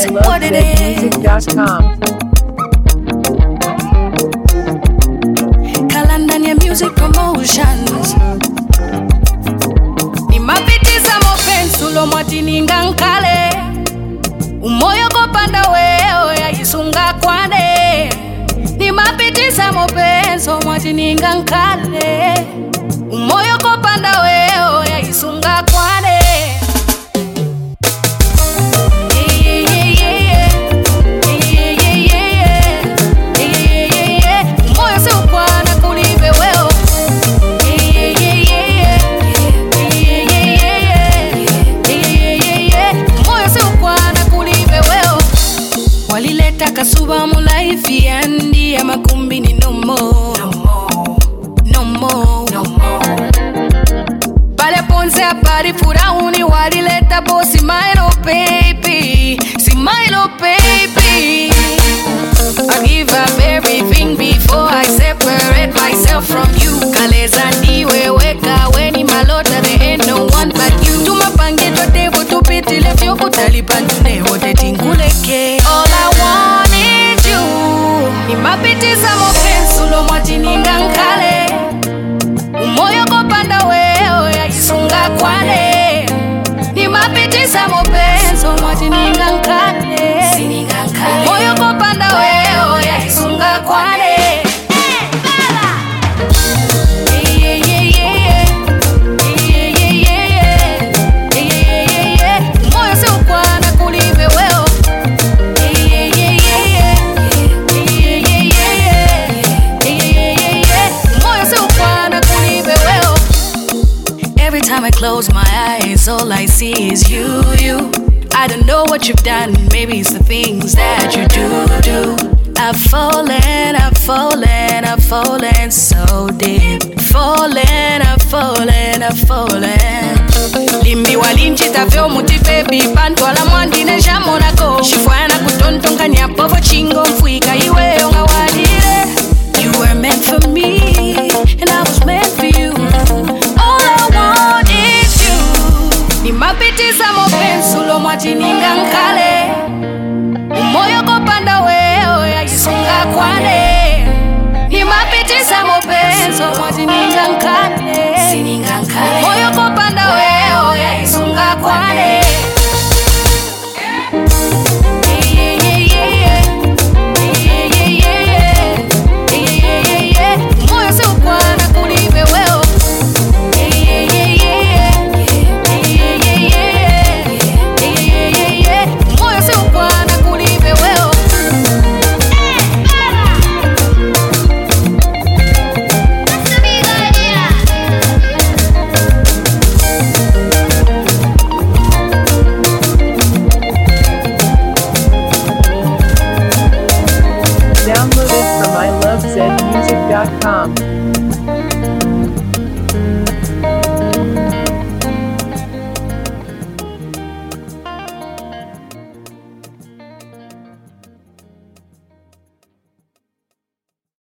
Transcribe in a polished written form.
what it is. music.com. Kalandania Music Promotions. Ni mapitiza mopensu lo mwatininga nkale. Umoyo kopanda weo ya isunga kwane. Ni mapitiza mopensu mwatininga nkale. Umoyo kopanda weo ya isunga kwane. Walileta kasuba mu life yandi ya makumbi ni no more. Pale ponce a pari furauni walileta po si Milo baby. I give up everything before I separate myself from you. Kaleza ndiwe weka weni malota, there ain't no one but you. Tumapange totevo tupitile vyo kutalipandune wote tinguleke. All I want is you. Ni mapitiza mopensu lo mwatininga nkale. Umoyo kopanda weo ya isunga kwane. Ni mapitiza mopensu mwatininga nkale. Umoyo kopanda weo ya isunga kwane. Every time I close my eyes, all I see is you. I don't know what you've done, maybe it's the things that you do. I've fallen so deep. I've fallen. Limbi walinchita vyo muti baby, panto ala mwandine jamona ko. Shifwana kutontonga nyapovo chingo mfuika iwe onga wadire. You were meant for me, and I was meant